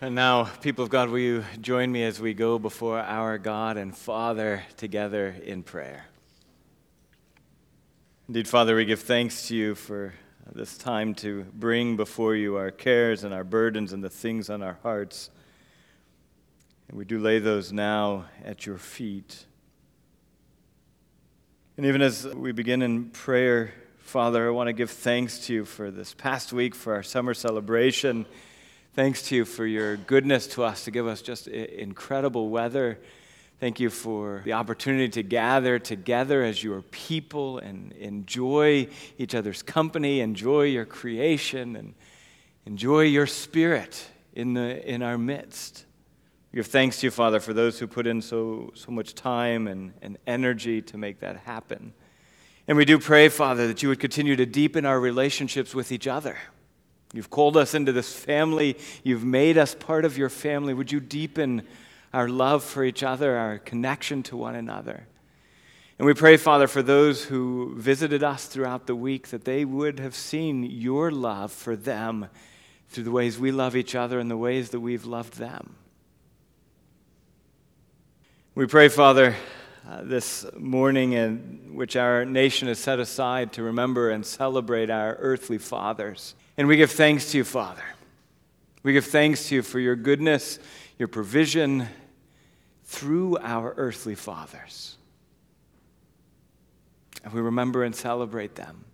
And now, people of God, will you join me as we go before our God and Father together in prayer? Indeed, Father, we give thanks to you for this time to bring before you our cares and our burdens and the things on our hearts. And we do lay those now at your feet. And even as we begin in prayer, Father, I want to give thanks to you for this past week, for our summer celebration. Thanks to you for your goodness to us, to give us just incredible weather. Thank you for the opportunity to gather together as your people and enjoy each other's company, enjoy your creation, and enjoy your spirit in our midst. We give thanks to you, Father, for those who put in so much time and energy to make that happen. And we do pray, Father, that you would continue to deepen our relationships with each other. You've called us into this family. You've made us part of your family. Would you deepen our love for each other, our connection to one another? And we pray, Father, for those who visited us throughout the week, that they would have seen your love for them through the ways we love each other and the ways that we've loved them. We pray, Father, this morning in which our nation is set aside to remember and celebrate our earthly fathers. And we give thanks to you, Father. We give thanks to you for your goodness, your provision through our earthly fathers. And we remember and celebrate them.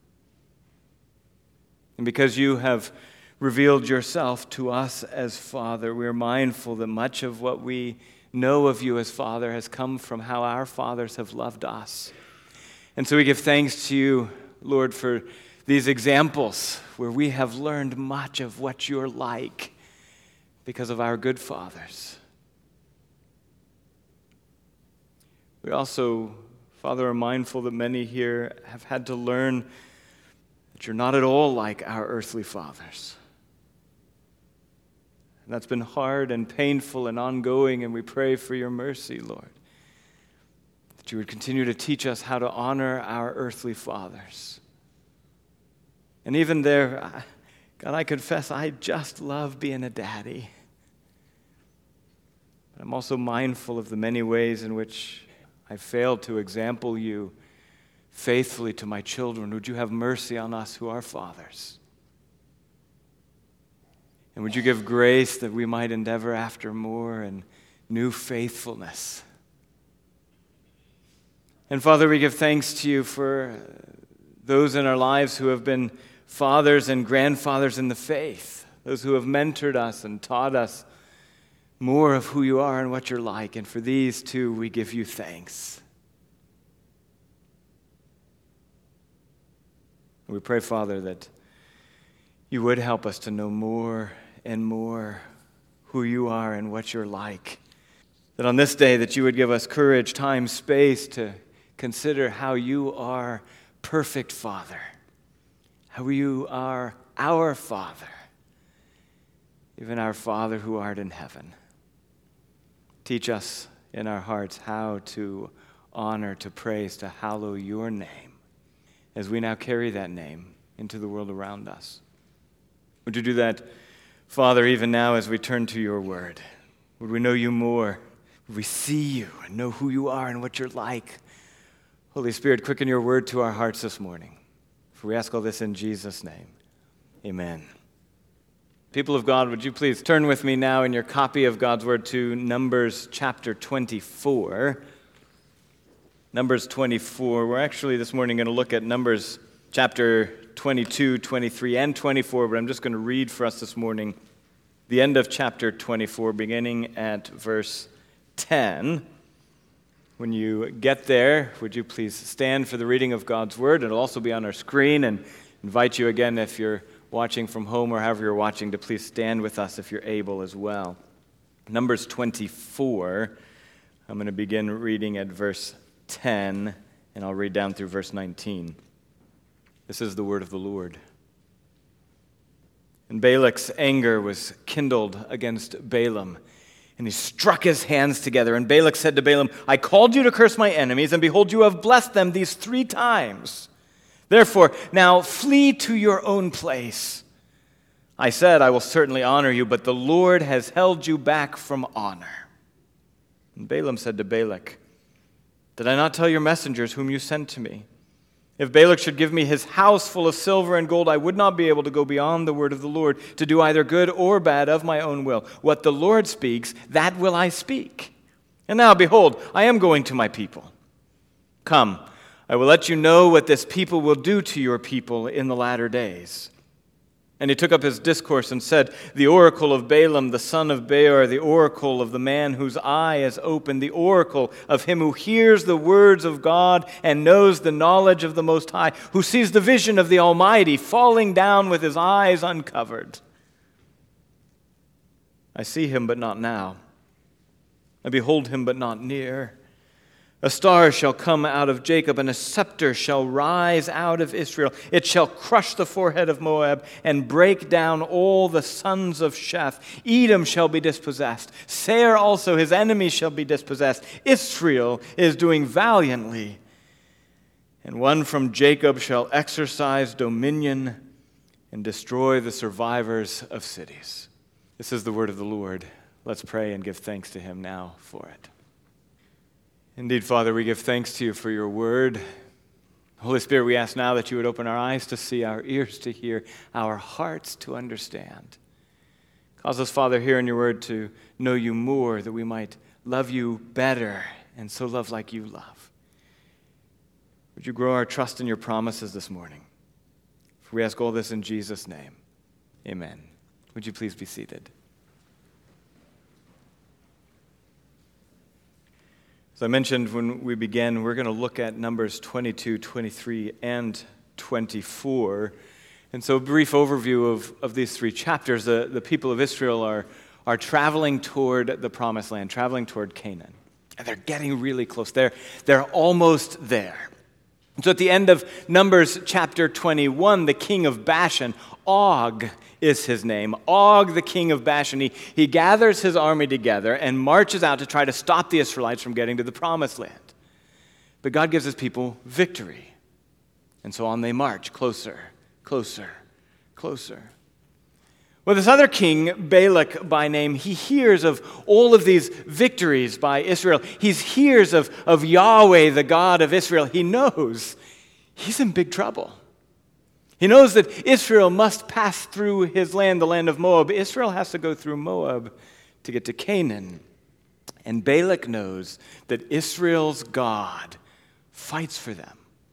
And because you have revealed yourself to us as Father, we are mindful that much of what we know of you as Father has come from how our fathers have loved us. And so we give thanks to you, Lord, for these examples where we have learned much of what you're like because of our good fathers. We also, Father, are mindful that many here have had to learn that you're not at all like our earthly fathers. And that's been hard and painful and ongoing, and we pray for your mercy, Lord, that you would continue to teach us how to honor our earthly fathers. And even there, God, I confess, I just love being a daddy. But I'm also mindful of the many ways in which I failed to example you faithfully to my children. Would you have mercy on us who are fathers? And would you give grace that we might endeavor after more and new faithfulness? And Father, we give thanks to you for those in our lives who have been fathers and grandfathers in the faith, those who have mentored us and taught us more of who you are and what you're like. And for these too, we give you thanks. We pray, Father, that you would help us to know more and more who you are and what you're like. That on this day that you would give us courage, time, space to consider how you are perfect Father, how you are our Father, even our Father who art in heaven. Teach us in our hearts how to honor, to praise, to hallow your name as we now carry that name into the world around us. Would you do that, Father, even now as we turn to your word? Would we know you more? Would we see you and know who you are and what you're like? Holy Spirit, quicken your word to our hearts this morning. For we ask all this in Jesus' name. Amen. People of God, would you please turn with me now in your copy of God's Word to Numbers chapter 24. Numbers 24. We're actually this morning going to look at Numbers chapter 22, 23, and 24, but I'm just going to read for us this morning the end of chapter 24, beginning at verse 10. When you get there, would you please stand for the reading of God's Word? It'll also be on our screen, and invite you again, if you're watching from home or however you're watching, to please stand with us if you're able as well. Numbers 24, I'm going to begin reading at verse 10, and I'll read down through verse 19. This is the word of the Lord. And Balak's anger was kindled against Balaam, and he struck his hands together. And Balak said to Balaam, I called you to curse my enemies, and behold, you have blessed them these 3 times. Therefore, now flee to your own place. I said, I will certainly honor you, but the Lord has held you back from honor. And Balaam said to Balak, did I not tell your messengers whom you sent to me? If Balak should give me his house full of silver and gold, I would not be able to go beyond the word of the Lord, to do either good or bad of my own will. What the Lord speaks, that will I speak. And now, behold, I am going to my people. Come, I will let you know what this people will do to your people in the latter days. And he took up his discourse and said, the oracle of Balaam, the son of Beor, the oracle of the man whose eye is open, the oracle of him who hears the words of God and knows the knowledge of the Most High, who sees the vision of the Almighty falling down with his eyes uncovered. I see him, but not now. I behold him, but not near. A star shall come out of Jacob, and a scepter shall rise out of Israel. It shall crush the forehead of Moab and break down all the sons of Sheth. Edom shall be dispossessed. Seir also, his enemy, shall be dispossessed. Israel is doing valiantly. And one from Jacob shall exercise dominion and destroy the survivors of cities. This is the word of the Lord. Let's pray and give thanks to him now for it. Indeed, Father, we give thanks to you for your word. Holy Spirit, we ask now that you would open our eyes to see, our ears to hear, our hearts to understand. Cause us, Father, here in your word to know you more, that we might love you better and so love like you love. Would you grow our trust in your promises this morning? For we ask all this in Jesus' name. Amen. Would you please be seated? As I mentioned when we began, we're going to look at Numbers 22, 23, and 24. And so a brief overview of these three chapters. The people of Israel are traveling toward the Promised Land, traveling toward Canaan. And they're getting really close. They're almost there. And so at the end of Numbers chapter 21, the king of Bashan, Og is his name. Og, the king of Bashan, he gathers his army together and marches out to try to stop the Israelites from getting to the Promised Land. But God gives his people victory. And so on they march, closer, closer, closer. Well, this other king, Balak by name, he hears of all of these victories by Israel. He hears of Yahweh, the God of Israel. He knows he's in big trouble. He knows that Israel must pass through his land, the land of Moab. Israel has to go through Moab to get to Canaan. And Balak knows that Israel's God fights for them.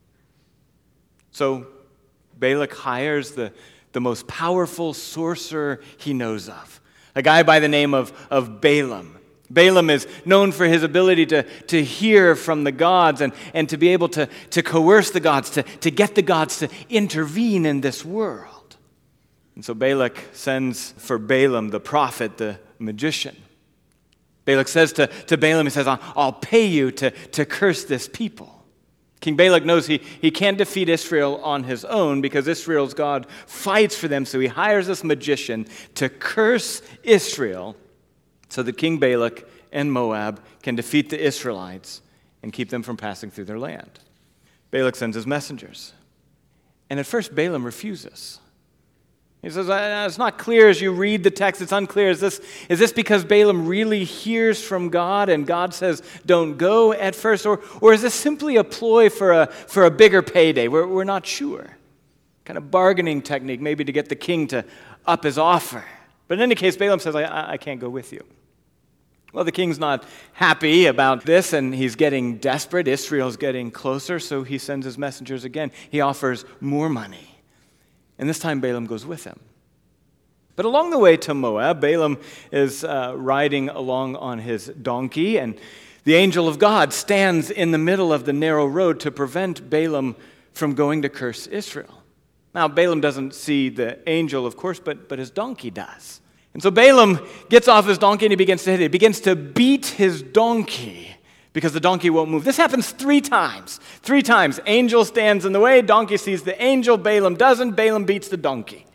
So Balak hires the most powerful sorcerer he knows of, a guy by the name of Balaam. Balaam is known for his ability to hear from the gods and to be able to coerce the gods, to get the gods to intervene in this world. And so Balak sends for Balaam, the prophet, the magician. Balak says to Balaam, he says, I'll pay you to curse this people. King Balak knows he can't defeat Israel on his own because Israel's God fights for them, so he hires this magician to curse Israel so that King Balak and Moab can defeat the Israelites and keep them from passing through their land. Balak sends his messengers. And at first Balaam refuses. He says, it's not clear as you read the text, it's unclear. Is this because Balaam really hears from God and God says, don't go at first? Or is this simply a ploy for a bigger payday? We're not sure. Kind of bargaining technique, maybe to get the king to up his offer. But in any case, Balaam says, I can't go with you. Well, the king's not happy about this, and he's getting desperate. Israel's getting closer, so he sends his messengers again. He offers more money. And this time Balaam goes with him. But along the way to Moab, Balaam is riding along on his donkey, and the angel of God stands in the middle of the narrow road to prevent Balaam from going to curse Israel. Now, Balaam doesn't see the angel, of course, but his donkey does. And so Balaam gets off his donkey and he begins to hit it. He begins to beat his donkey because the donkey won't move. This happens 3 times. 3 times. Angel stands in the way, donkey sees the angel, Balaam doesn't, Balaam beats the donkey.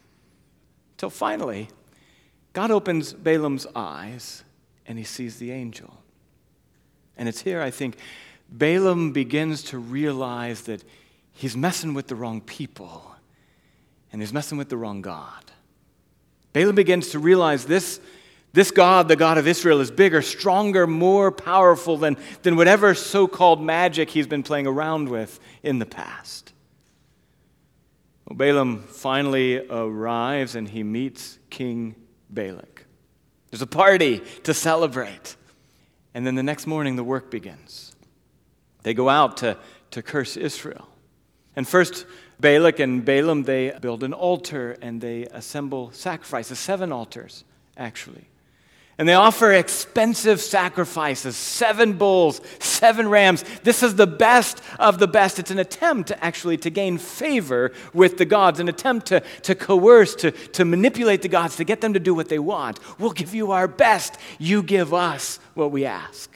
Till finally, God opens Balaam's eyes and he sees the angel. And it's here, I think, Balaam begins to realize that he's messing with the wrong people and he's messing with the wrong God. Balaam begins to realize this God, the God of Israel, is bigger, stronger, more powerful than whatever so-called magic he's been playing around with in the past. Well, Balaam finally arrives and he meets King Balak. There's a party to celebrate. And then the next morning, the work begins. They go out to curse Israel. And first, Balak and Balaam, they build an altar and they assemble sacrifices, 7 altars, actually. And they offer expensive sacrifices, 7 bulls, 7 rams. This is the best of the best. It's an attempt to gain favor with the gods, an attempt to coerce, to manipulate the gods, to get them to do what they want. We'll give you our best. You give us what we ask.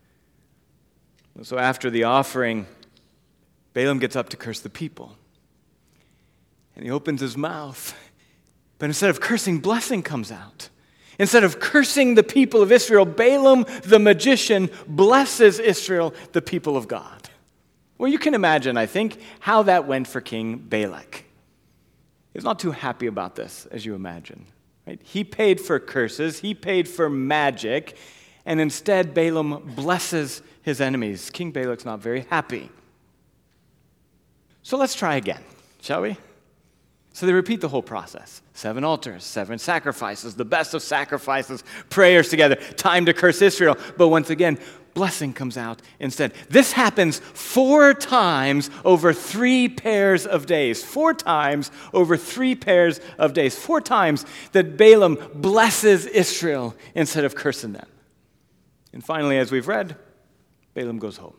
So after the offering, Balaam gets up to curse the people. And he opens his mouth. But instead of cursing, blessing comes out. Instead of cursing the people of Israel, Balaam, the magician, blesses Israel, the people of God. Well, you can imagine, I think, how that went for King Balak. He was not too happy about this, as you imagine. Right? He paid for curses, he paid for magic, and instead Balaam blesses his enemies. King Balak's not very happy. So let's try again, shall we? So they repeat the whole process. 7 altars, 7 sacrifices, the best of sacrifices, prayers together, time to curse Israel. But once again, blessing comes out instead. This happens 4 times over 3 pairs of days. 4 times over 3 pairs of days. 4 times that Balaam blesses Israel instead of cursing them. And finally, as we've read, Balaam goes home.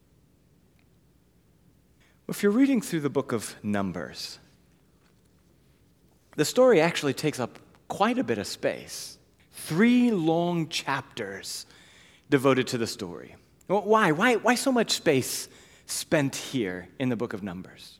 If you're reading through the book of Numbers, the story actually takes up quite a bit of space. 3 long chapters devoted to the story. Well, why? Why so much space spent here in the book of Numbers?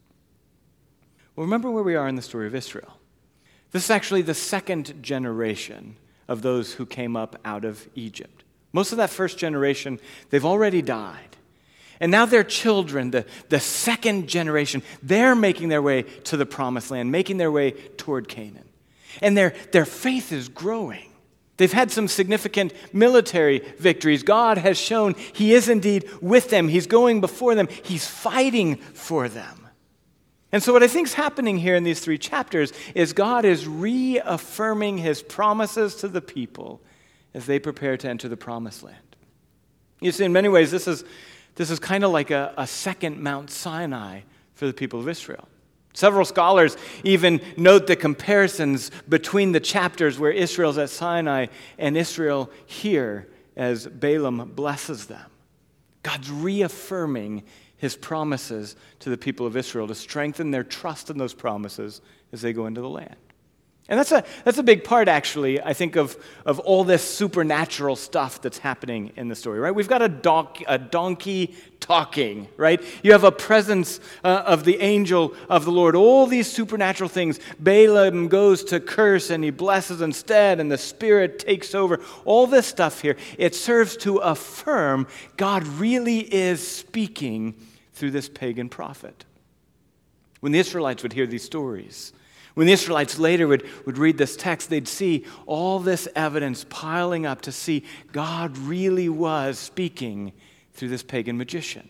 Well, remember where we are in the story of Israel. This is actually the 2nd generation of those who came up out of Egypt. Most of that first generation, they've already died. And now their children, the 2nd generation, they're making their way to the promised land, making their way toward Canaan. And their faith is growing. They've had some significant military victories. God has shown He is indeed with them. He's going before them. He's fighting for them. And so what I think is happening here in these 3 chapters is God is reaffirming His promises to the people as they prepare to enter the promised land. You see, in many ways, this is kind of like a second Mount Sinai for the people of Israel. Several scholars even note the comparisons between the chapters where Israel's at Sinai and Israel here as Balaam blesses them. God's reaffirming His promises to the people of Israel to strengthen their trust in those promises as they go into the land. And that's a big part, actually, I think, of all this supernatural stuff that's happening in the story, right? We've got a donkey talking, right? You have a presence of the angel of the Lord. All these supernatural things. Balaam goes to curse and he blesses instead, and the Spirit takes over. All this stuff here, it serves to affirm God really is speaking through this pagan prophet. When the Israelites would hear these stories, when the Israelites later would read this text, they'd see all this evidence piling up to see God really was speaking through this pagan magician.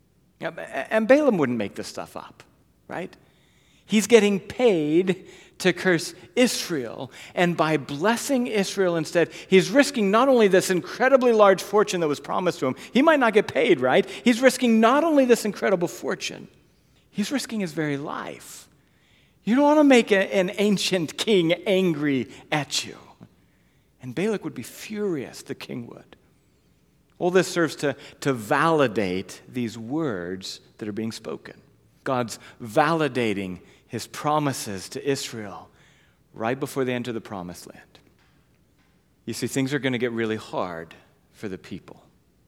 And Balaam wouldn't make this stuff up, right? He's getting paid to curse Israel, and by blessing Israel instead, he's risking not only this incredibly large fortune that was promised to him, he might not get paid, right? He's risking not only this incredible fortune, he's risking his very life. You don't want to make an ancient king angry at you. And Balak would be furious, the king would. All this serves to validate these words that are being spoken. God's validating His promises to Israel right before they enter the promised land. You see, things are going to get really hard for the people.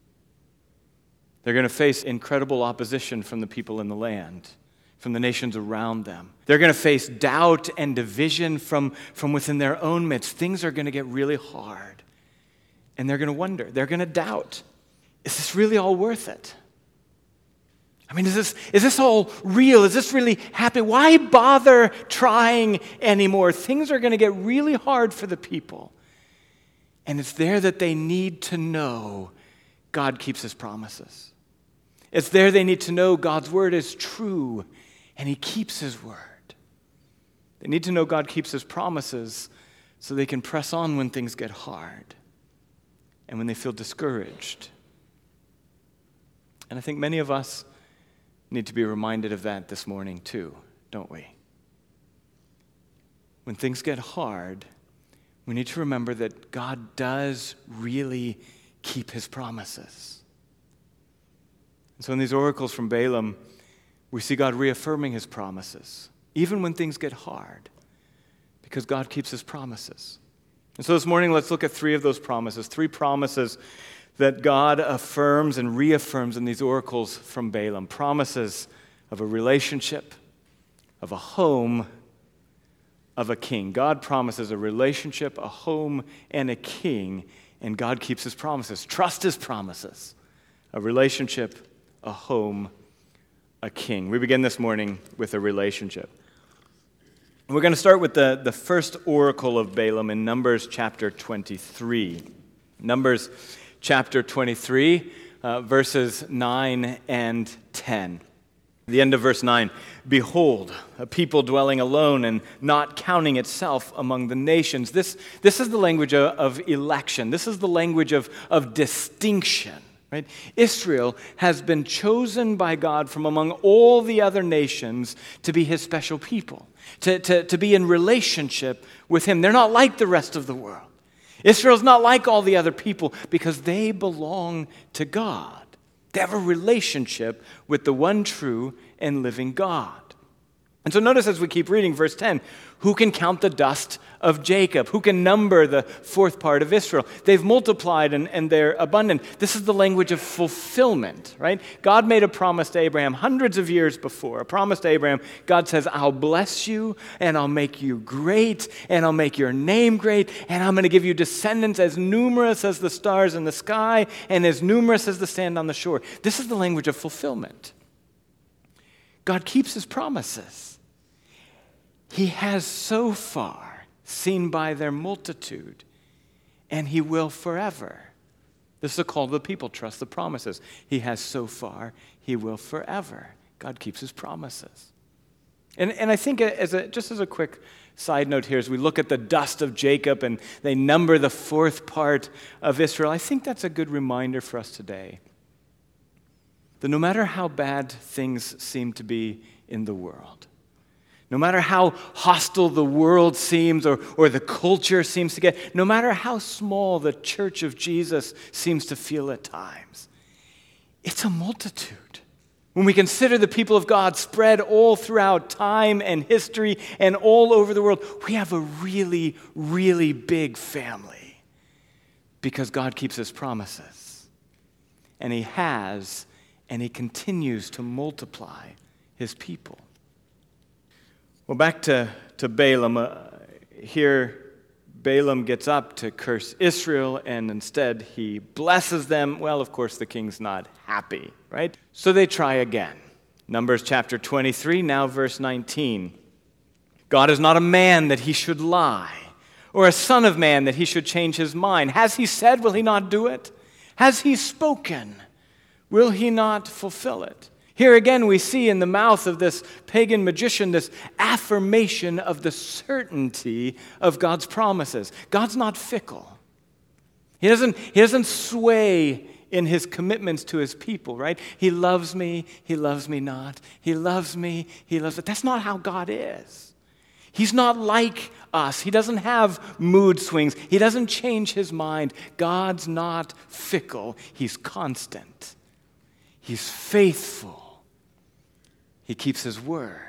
They're going to face incredible opposition from the people in the land, from the nations around them. They're going to face doubt and division from within their own midst. Things are going to get really hard. And they're going to wonder. They're going to doubt, is this really all worth it? I mean, is this all real? Is this really happening? Why bother trying anymore? Things are going to get really hard for the people. And it's there that they need to know God keeps his promises. It's there they need to know God's word is true and he keeps his word. They need to know God keeps his promises so they can press on when things get hard and when they feel discouraged. And I think many of us need to be reminded of that this morning too, don't we? When things get hard, we need to remember that God does really keep his promises. And so in these oracles from Balaam, we see God reaffirming his promises, even when things get hard, because God keeps his promises. And so this morning, let's look at three of those promises, three promises that God affirms and reaffirms in these oracles from Balaam. Promises of a relationship, of a home, of a king. God promises a relationship, a home, and a king, and God keeps his promises. Trust his promises. A relationship, a home, a king. We begin this morning with a relationship. We're going to start with the first oracle of Balaam in Numbers chapter 23. Numbers chapter 23, verses 9 and 10. The end of verse 9, "Behold, a people dwelling alone and not counting itself among the nations." This is the language of election. This is the language of distinction. Right? Israel has been chosen by God from among all the other nations to be his special people, to be in relationship with him. They're not like the rest of the world. Israel's not like all the other people because they belong to God. They have a relationship with the one true and living God. And so notice as we keep reading verse 10, who can count the dust of Jacob? Who can number the fourth part of Israel? They've multiplied and they're abundant. This is the language of fulfillment, right? God made a promise to Abraham hundreds of years before. A promise to Abraham. God says, I'll bless you and I'll make you great and I'll make your name great and I'm going to give you descendants as numerous as the stars in the sky and as numerous as the sand on the shore. This is the language of fulfillment. God keeps his promises. He has so far seen by their multitude, and he will forever. This is a call to the people. Trust the promises. He has so far, he will forever. God keeps his promises. And I think just as a quick side note here, as we look at the dust of Jacob and they number the fourth part of Israel, I think that's a good reminder for us today that no matter how bad things seem to be in the world, no matter how hostile the world seems or the culture seems to get, no matter how small the church of Jesus seems to feel at times, it's a multitude. When we consider the people of God spread all throughout time and history and all over the world, we have a really, really big family because God keeps his promises. And he has, and he continues to multiply his people. Well, back to Balaam. Here, Balaam gets up to curse Israel, and instead he blesses them. Well, of course, the king's not happy, right? So they try again. Numbers chapter 23, now verse 19. God is not a man that he should lie, or a son of man that he should change his mind. Has he said, will he not do it? Has he spoken, will he not fulfill it? Here again we see in the mouth of this pagan magician this affirmation of the certainty of God's promises. God's not fickle. He doesn't sway in his commitments to his people, right? He loves me not. He loves me, but that's not how God is. He's not like us. He doesn't have mood swings. He doesn't change his mind. God's not fickle. He's constant. He's faithful. He keeps his word.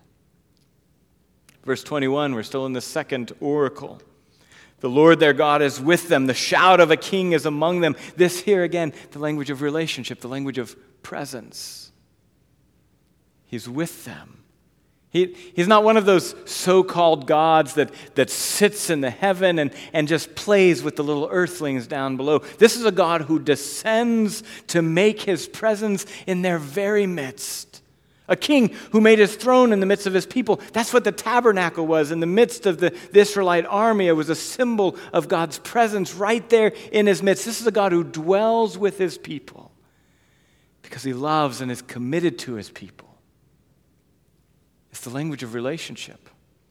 Verse 21, we're still in the second oracle. The Lord their God is with them. The shout of a king is among them. This here again, the language of relationship, the language of presence. He's with them. He's not one of those so-called gods that sits in the heaven and just plays with the little earthlings down below. This is a God who descends to make his presence in their very midst. A king who made his throne in the midst of his people. That's what the tabernacle was in the midst of the Israelite army. It was a symbol of God's presence right there in his midst. This is a God who dwells with his people because he loves and is committed to his people. It's the language of relationship.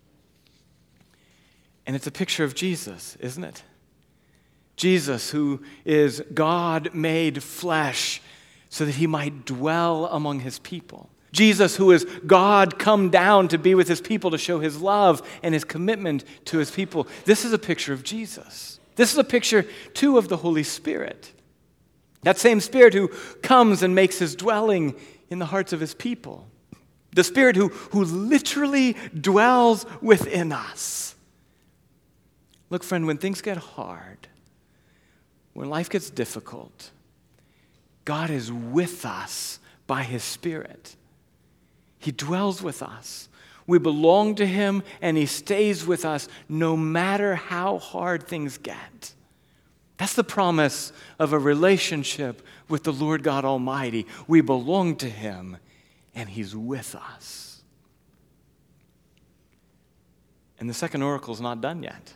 And it's a picture of Jesus, isn't it? Jesus, who is God made flesh so that he might dwell among his people. Jesus, who is God come down to be with his people to show his love and his commitment to his people. This is a picture of Jesus. This is a picture, too, of the Holy Spirit. That same Spirit who comes and makes his dwelling in the hearts of his people. The Spirit who literally dwells within us. Look, friend, when things get hard, when life gets difficult, God is with us by his Spirit. He dwells with us. We belong to him, and he stays with us no matter how hard things get. That's the promise of a relationship with the Lord God Almighty. We belong to him, and he's with us. And the second oracle is not done yet.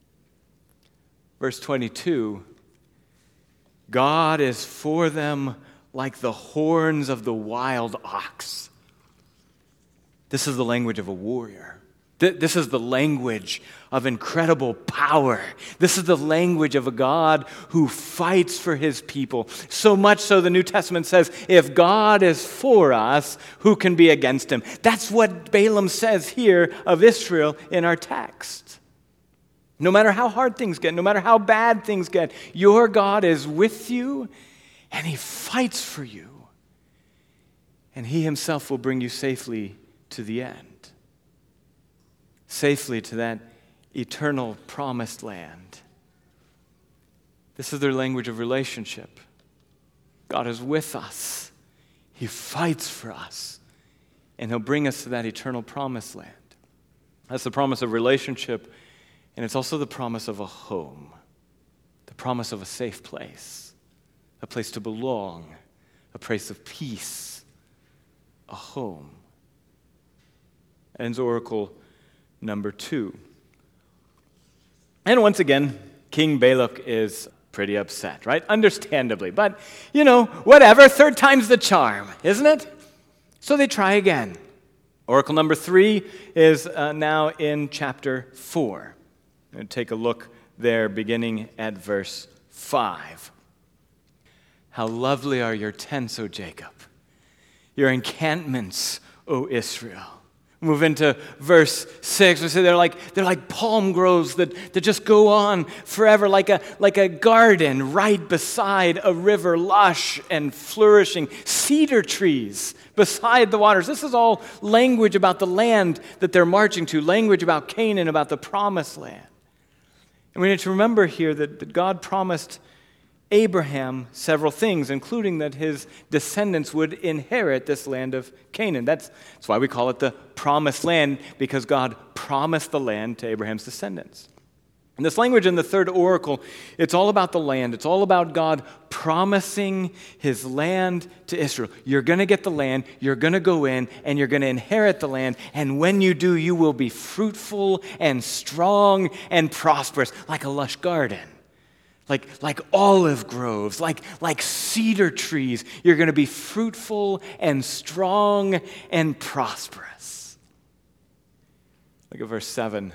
Verse 22, God is for them like the horns of the wild ox. This is the language of a warrior. This is the language of incredible power. This is the language of a God who fights for his people. So much so the New Testament says, if God is for us, who can be against him? That's what Balaam says here of Israel in our text. No matter how hard things get, no matter how bad things get, your God is with you and he fights for you. And he himself will bring you safely to the end. Safely to that eternal promised land. This is their language of relationship. God is with us. He fights for us. And he'll bring us to that eternal promised land. That's the promise of relationship, and it's also the promise of a home. The promise of a safe place. A place to belong. A place of peace. A home. Ends oracle number 2. And once again, King Balak is pretty upset, right? Understandably. But, whatever. Third time's the charm, isn't it? So they try again. Oracle number 3 is now in chapter 4. And take a look there, beginning at verse 5. How lovely are your tents, O Jacob, your encampments, O Israel. Move into verse 6. We say they're like palm groves that just go on forever, like a garden right beside a river, lush and flourishing. Cedar trees beside the waters. This is all language about the land that they're marching to, language about Canaan, about the promised land. And we need to remember here that God promised Abraham several things, including that his descendants would inherit this land of Canaan. That's why we call it the promised land, because God promised the land to Abraham's descendants. And this language in the third oracle, it's all about the land. It's all about God promising his land to Israel. You're going to get the land, you're going to go in, and you're going to inherit the land. And when you do, you will be fruitful and strong and prosperous, like a lush garden. Like olive groves, like cedar trees. You're going to be fruitful and strong and prosperous. Look at verse 7.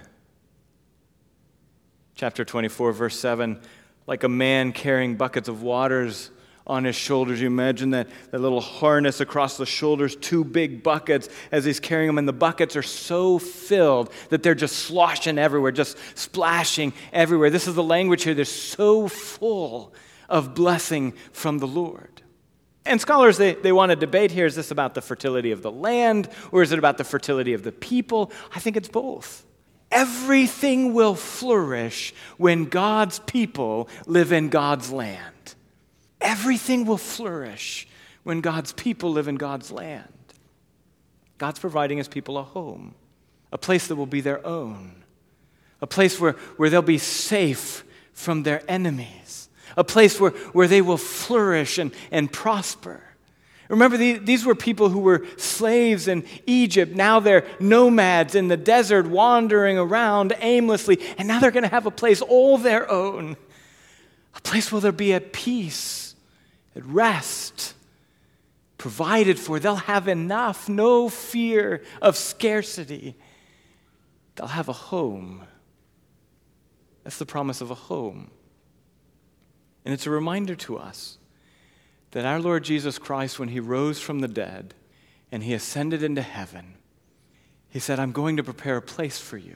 Chapter 24, verse 7. Like a man carrying buckets of waters on his shoulders. You imagine that little harness across the shoulders, 2 big buckets as he's carrying them, and the buckets are so filled that they're just sloshing everywhere, just splashing everywhere. This is the language here. They're so full of blessing from the Lord. And scholars, they want to debate here, is this about the fertility of the land, or is it about the fertility of the people? I think it's both. Everything will flourish when God's people live in God's land. Everything will flourish when God's people live in God's land. God's providing his people a home, a place that will be their own, a place where they'll be safe from their enemies, a place where they will flourish and prosper. Remember, these were people who were slaves in Egypt. Now they're nomads in the desert, wandering around aimlessly, and now they're going to have a place all their own, a place where they'll be at peace, at rest, provided for. They'll have enough, no fear of scarcity. They'll have a home. That's the promise of a home. And it's a reminder to us that our Lord Jesus Christ, when he rose from the dead and he ascended into heaven, he said, I'm going to prepare a place for you,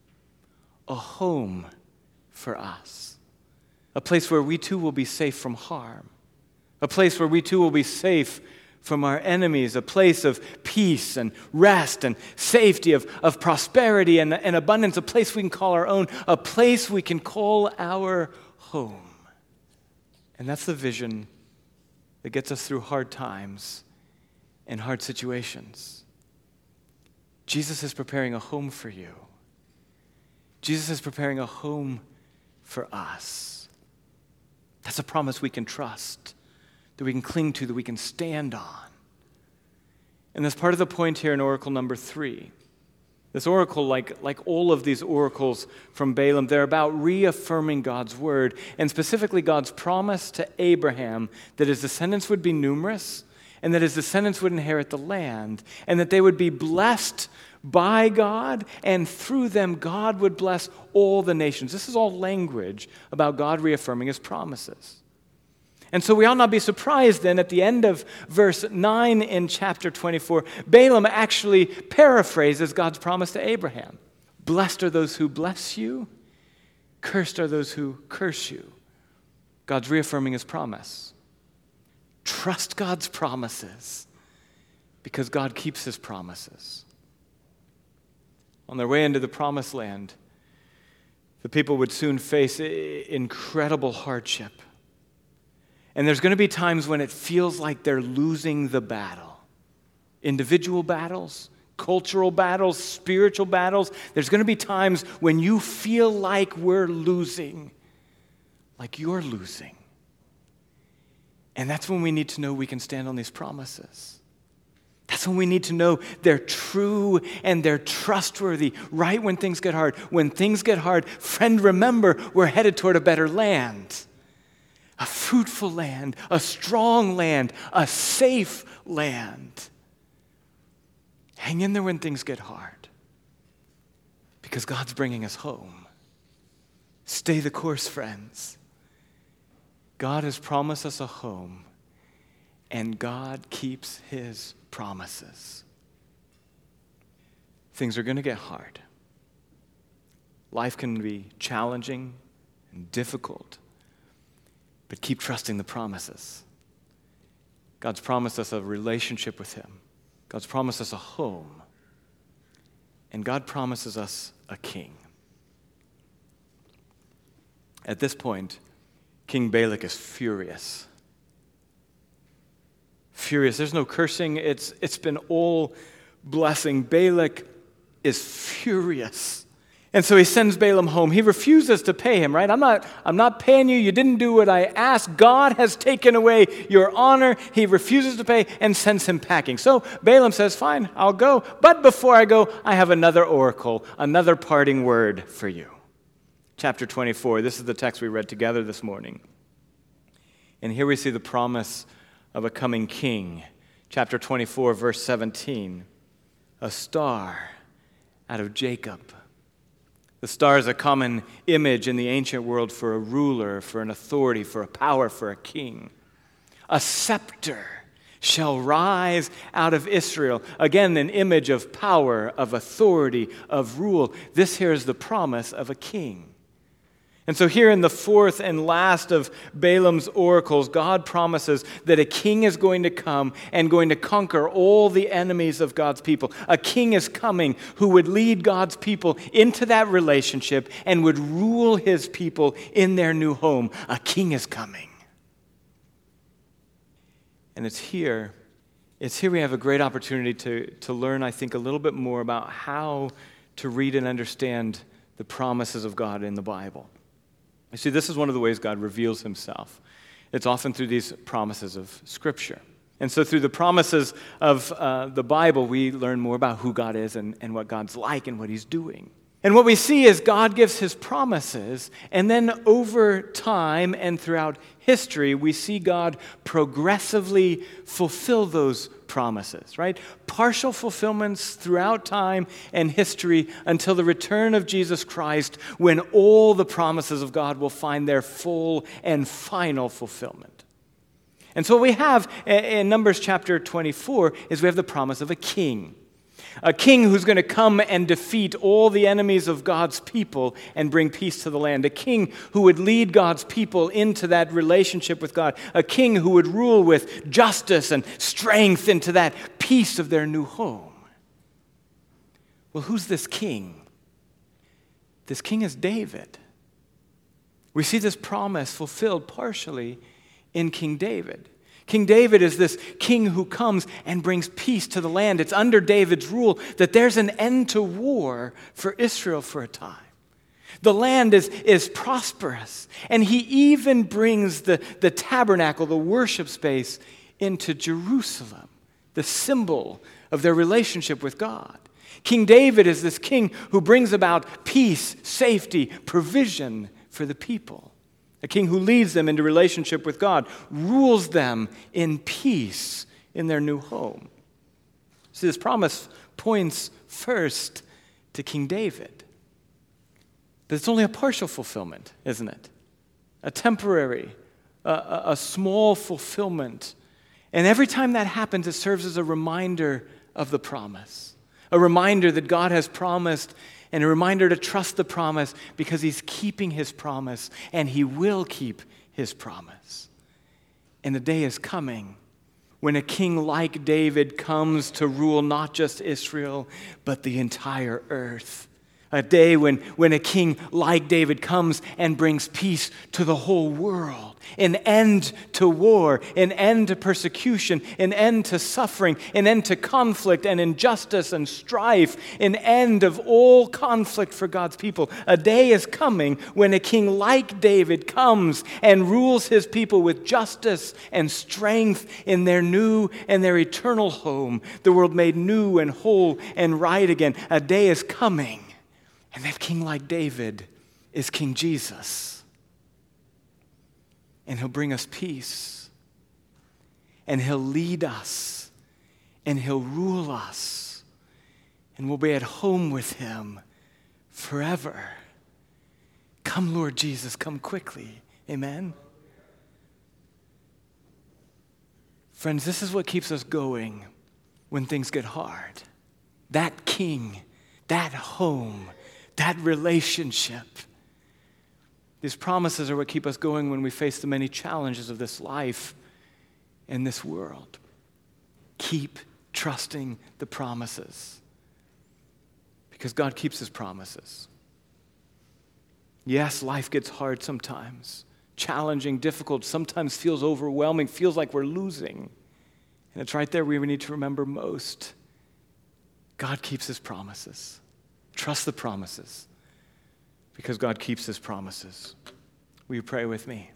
a home for us, a place where we too will be safe from harm, a place where we too will be safe from our enemies, a place of peace and rest and safety, of prosperity and abundance, a place we can call our own, a place we can call our home. And that's the vision that gets us through hard times and hard situations. Jesus is preparing a home for you. Jesus is preparing a home for us. That's a promise we can trust, that we can cling to, that we can stand on. And that's part of the point here in oracle number 3. This oracle, like all of these oracles from Balaam, they're about reaffirming God's word, and specifically God's promise to Abraham that his descendants would be numerous, and that his descendants would inherit the land, and that they would be blessed by God, and through them God would bless all the nations. This is all language about God reaffirming his promises. And so we ought not be surprised then at the end of verse 9 in chapter 24, Balaam actually paraphrases God's promise to Abraham. Blessed are those who bless you, cursed are those who curse you. God's reaffirming his promise. Trust God's promises because God keeps his promises. On their way into the promised land, the people would soon face incredible hardship. And there's going to be times when it feels like they're losing the battle. Individual battles, cultural battles, spiritual battles. There's going to be times when you feel like we're losing, like you're losing. And that's when we need to know we can stand on these promises. That's when we need to know they're true and they're trustworthy, right when things get hard. When things get hard, friend, remember, we're headed toward a better land. A fruitful land, a strong land, a safe land. Hang in there when things get hard because God's bringing us home. Stay the course, friends. God has promised us a home, and God keeps his promises. Things are going to get hard. Life can be challenging and difficult. But keep trusting the promises. God's promised us a relationship with him. God's promised us a home. And God promises us a king. At this point, King Balak is furious. Furious. There's no cursing. It's been all blessing. Balak is furious. And so he sends Balaam home. He refuses to pay him, right? I'm not paying you. You didn't do what I asked. God has taken away your honor. He refuses to pay and sends him packing. So Balaam says, fine, I'll go. But before I go, I have another oracle, another parting word for you. Chapter 24, this is the text we read together this morning. And here we see the promise of a coming king. Chapter 24, verse 17. A star out of Jacob. The star is a common image in the ancient world for a ruler, for an authority, for a power, for a king. A scepter shall rise out of Israel. Again, an image of power, of authority, of rule. This here is the promise of a king. And so here in the fourth and last of Balaam's oracles, God promises that a king is going to come and going to conquer all the enemies of God's people. A king is coming who would lead God's people into that relationship and would rule his people in their new home. A king is coming. And it's here it's here we have a great opportunity to learn, I think, a little bit more about how to read and understand the promises of God in the Bible. You see, this is one of the ways God reveals himself. It's often through these promises of Scripture. And so through the promises of the Bible, we learn more about who God is and what God's like and what he's doing. And what we see is God gives his promises, and then over time and throughout history, we see God progressively fulfill those promises, right? Partial fulfillments throughout time and history until the return of Jesus Christ, when all the promises of God will find their full and final fulfillment. And so what we have in Numbers chapter 24 is we have the promise of a king who's going to come and defeat all the enemies of God's people and bring peace to the land. A king who would lead God's people into that relationship with God. A king who would rule with justice and strength into that peace of their new home. Well, who's this king? This king is David. We see this promise fulfilled partially in King David. King David is this king who comes and brings peace to the land. It's under David's rule that there's an end to war for Israel for a time. The land is prosperous. And he even brings the tabernacle, the worship space, into Jerusalem, the symbol of their relationship with God. King David is this king who brings about peace, safety, provision for the people. A king who leads them into relationship with God, rules them in peace in their new home. See, this promise points first to King David. But it's only a partial fulfillment, isn't it? A temporary, a small fulfillment. And every time that happens, it serves as a reminder of the promise. A reminder that God has promised, and a reminder to trust the promise because he's keeping his promise, and he will keep his promise. And the day is coming when a king like David comes to rule not just Israel, but the entire earth. A day when a king like David comes and brings peace to the whole world. An end to war, an end to persecution, an end to suffering, an end to conflict and injustice and strife, an end of all conflict for God's people. A day is coming when a king like David comes and rules his people with justice and strength in their new and their eternal home, the world made new and whole and right again. A day is coming. And that king like David is King Jesus. And he'll bring us peace. And he'll lead us. And he'll rule us. And we'll be at home with him forever. Come, Lord Jesus, come quickly. Amen. Friends, this is what keeps us going when things get hard. That king, that home, that relationship. These promises are what keep us going when we face the many challenges of this life and this world. Keep trusting the promises because God keeps his promises. Yes, life gets hard sometimes, challenging, difficult, sometimes feels overwhelming, feels like we're losing. And it's right there we need to remember most. God keeps his promises. Trust the promises because God keeps his promises. Will you pray with me?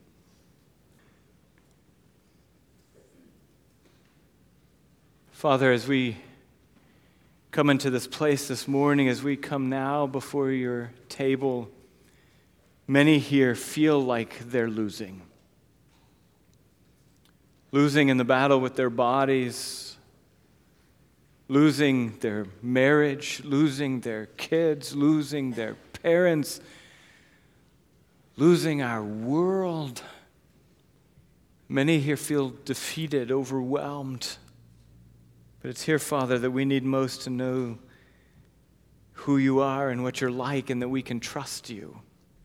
Father, as we come into this place this morning, as we come now before your table, many here feel like they're losing. Losing in the battle with their bodies, losing their marriage, losing their kids, losing their parents, losing our world. Many here feel defeated, overwhelmed. But it's here, Father, that we need most to know who you are and what you're like and that we can trust you.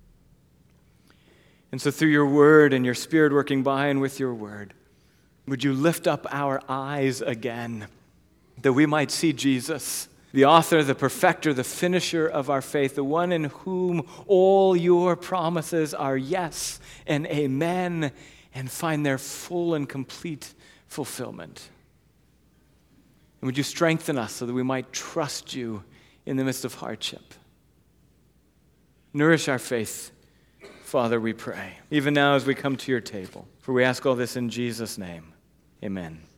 And so through your word and your Spirit working by and with your word, would you lift up our eyes again, that we might see Jesus, the author, the perfecter, the finisher of our faith, the one in whom all your promises are yes and amen and find their full and complete fulfillment. And would you strengthen us so that we might trust you in the midst of hardship? Nourish our faith, Father, we pray, even now as we come to your table. For we ask all this in Jesus' name. Amen.